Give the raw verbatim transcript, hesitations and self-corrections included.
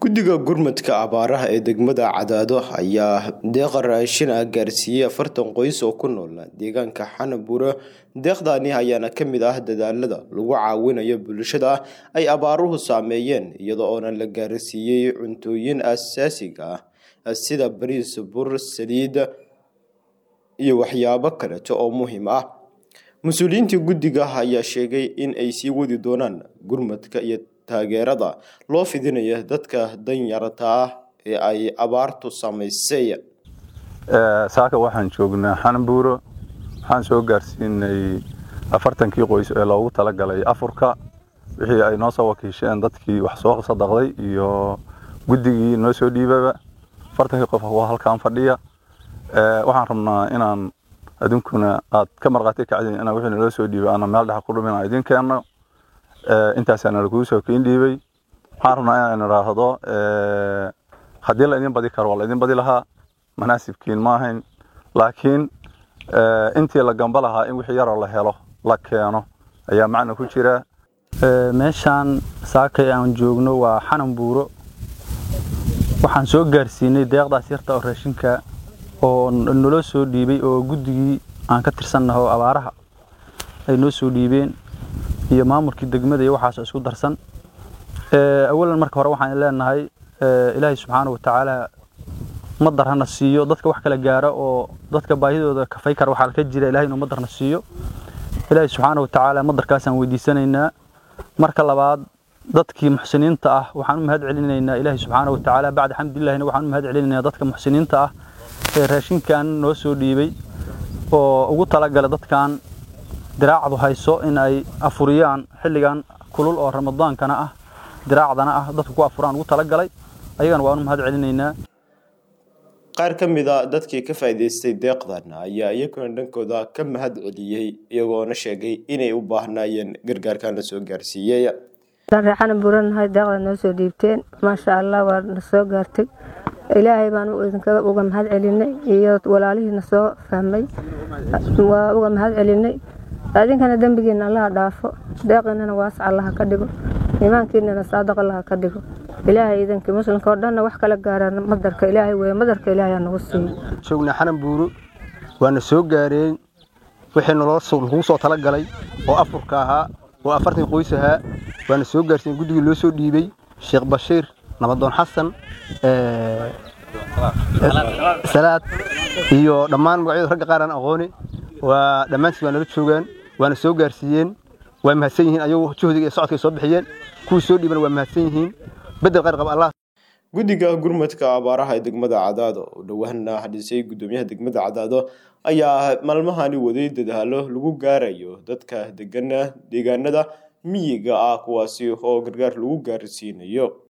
Guddiga gurmadka abaaraha ee degmada Cadaado ayaa deeq raashin ah gaarsiiyay afartan qoys oo ku nool deegaanka Xanabuuro. Deeqdani ayaana ka mid ah dadaalada lagu caawinayo bulshada ay abaaruhu saameeyeen iyadoo oo la gaarsiiyay cuntooyin aasaasiga ah sida bariis, bur, saliid iyo waxyaabo kale oo muhiim ah. Mas'uuliyiinta guddiga ayaa sheegay in ay sii wadi doonaan gurmadka iyo taageerada loo fidinayo dadka danyarta ah ee ay abaartu saameysay. ee saaka waxaan joognaa Xanabuuro, waxaan soo gaarsiinay afartankii qoys ee loogu talagalay afurka wixii ay noo soo wakiisheen dadkii wax soo sadaqday iyo guddigii noo soo dhiibaba. afartankii qof waa halkaan fadhiya. ee waxaan rabnaa inaan adunkuna aad ka marqaatay kacdin inaan wixii noo soo dhiibay ana meel dhax ku dhumin idin keenno. ee intaas aan lagu soo keen dhiibay. waxaan rabnaa inaan raahdo ee hadii la idin badi karo wala idin badi lahaa manaasibkiin ma ahayn, laakiin ee intii la gamba lahaa in wixii yar oo la helo la keeno ayaa macna ku jira. ee meeshaan saakay aan joogno waa Xanabuuro. waxaan soo gaarsiinay deeqdaas yarta oo raashinka oo nolol soo dhiibay oo guddigii aan ka tirsanahay abaaraha ay noo soo dhiibeen iyo maamulkii degmada iyo waxaas isku darsan. ee awalan marka hore waxaan leenahay ee Ilaahay subhanahu wa ta'ala madarna siiyo dadka wax kala gaaro oo dadka baahidooda ka fay kar waxa ka jira Ilaahay inuu madarna siiyo. Ilaahay subhanahu wa ta'ala madarkaas aan weydiisanaynaa. marka labaad dadkii muxsiniinta ah waxaan u mahad celinaynaa Ilaahay subhanahu wa ta'ala bacda alxamdulillaah waxaan u mahad celinaynaa dadka muxsiniinta ah ee raashinkan noo soo dhiibay oo ugu talagalay dadkan diraacdu hayso in ay afuriyaan xilligan kulul oo ramadaankana ah diraacdana ah dadku ku afuraan ugu talagalay ayagana waan u mahad celinaynaa. qaar ka mid ah dadkii ka faa'iideystay deeqdan ayaa iyaguna dhankooda ka mahad celiyay iyagoona sheegay inay u baahnaayeen gargaarkan la soo gaarsiiyay. Xanabuuro hay deeqdan noo soo dhiibteen ma sha Allah waa soo gaartay. Ilaahay baan idinkaga uga mahad celinay iyo walaalihiina soo fahmay waa uga mahad celinay. adinkana dambigeena Allah dhaafo deeqana waas Allah ka dhigo iimaankeena saadaq Allah ka dhigo. Ilaahay idinka muslimka oo dhan wax kala gaaraan madarka Ilaahay way madarka Ilaahay nagu siiyo. Joogna Xanabuuro waana soo gaareen wixii nolol soo lagu soo talagalay oo afurka ahaa oo afartan qoys ahaa waana soo gaarsiin guddiga loo soo dhiibay Sheekh Bashiir Nabadon Xasan ee salaad iyo dhammaan magacyada rag qaar aan aqooni waa dhamaantii waa nala joogan waana soo gaarsiiyeen waa mahadsan yihiin ayuu juhdiga iyo socodka soo bixiyeen ku soo dhiiban waa mahadsan yihiin bedel qaar qab Allah. Guddiga gurmadka abaaraha ee degmada Cadaado oo dhawaanna hadisay gudoomiyaha degmada Cadaado ayaa maalmahani waday dadaalo lagu gaarayo dadka degan deegaanada miyiga ah kuwaasi oo gargaar lagu gaarsiinayo.